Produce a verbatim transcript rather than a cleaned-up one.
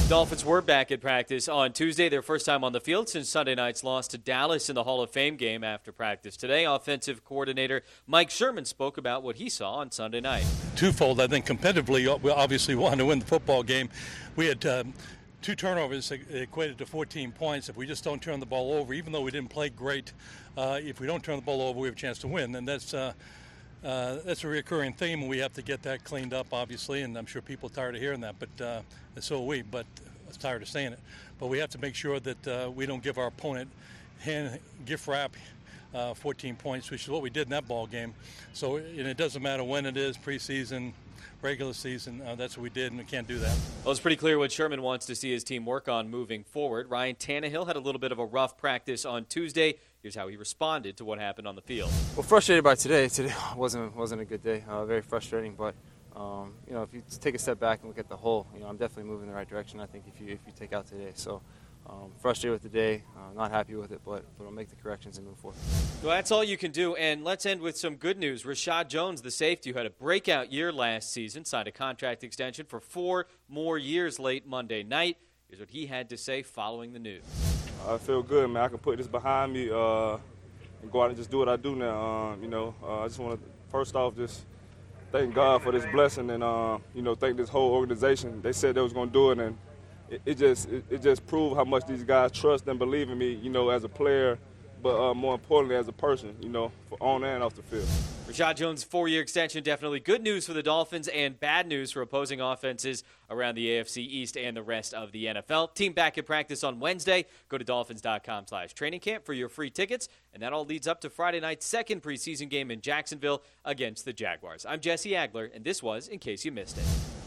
Dolphins were back at practice on Tuesday, their first time on the field since Sunday night's loss to Dallas in the Hall of Fame game after practice. Today, offensive coordinator Mike Sherman spoke about what he saw on Sunday night. Twofold, I think competitively, we obviously wanted to win the football game. We had um, two turnovers that equated to fourteen points. If we just don't turn the ball over, even though we didn't play great, uh, if we don't turn the ball over, we have a chance to win. And that's uh, uh, that's a recurring theme, and we have to get that cleaned up, obviously, and I'm sure people are tired of hearing that, but uh, and so are we, but I'm tired of saying it. But we have to make sure that uh, we don't give our opponent hand gift wrap uh, fourteen points, which is what we did in that ball game. So and it doesn't matter when it is, preseason, regular season, uh, that's what we did, and we can't do that. Well, it's pretty clear what Sherman wants to see his team work on moving forward. Ryan Tannehill had a little bit of a rough practice on Tuesday. Here's how he responded to what happened on the field. Well, frustrated by today. Today wasn't wasn't a good day. Uh, very frustrating, but um, you know, if you take a step back and look at the whole, you know, I'm definitely moving in the right direction. I think if you if you take out today, so. Um, frustrated with the day, uh, not happy with it, but, but I'll make the corrections and move forward. Well, that's all you can do, and let's end with some good news. Rashad Jones, the safety who had a breakout year last season, signed a contract extension for four more years late Monday night. Here's what he had to say following the news. I feel good, man. I can put this behind me uh, and go out and just do what I do now. Um, you know, uh, I just want to, first off, just thank God for this blessing and, uh, you know, thank this whole organization. They said they was going to do it, and It, it just it, it just proved how much these guys trust and believe in me, you know, as a player, but uh, more importantly as a person, you know, for on and off the field. Rashad Jones' four-year extension, definitely good news for the Dolphins and bad news for opposing offenses around the A F C East and the rest of the N F L. Team back at practice on Wednesday. Go to dolphins.com slash training camp for your free tickets, and that all leads up to Friday night's second preseason game in Jacksonville against the Jaguars. I'm Jesse Agler, and this was In Case You Missed It.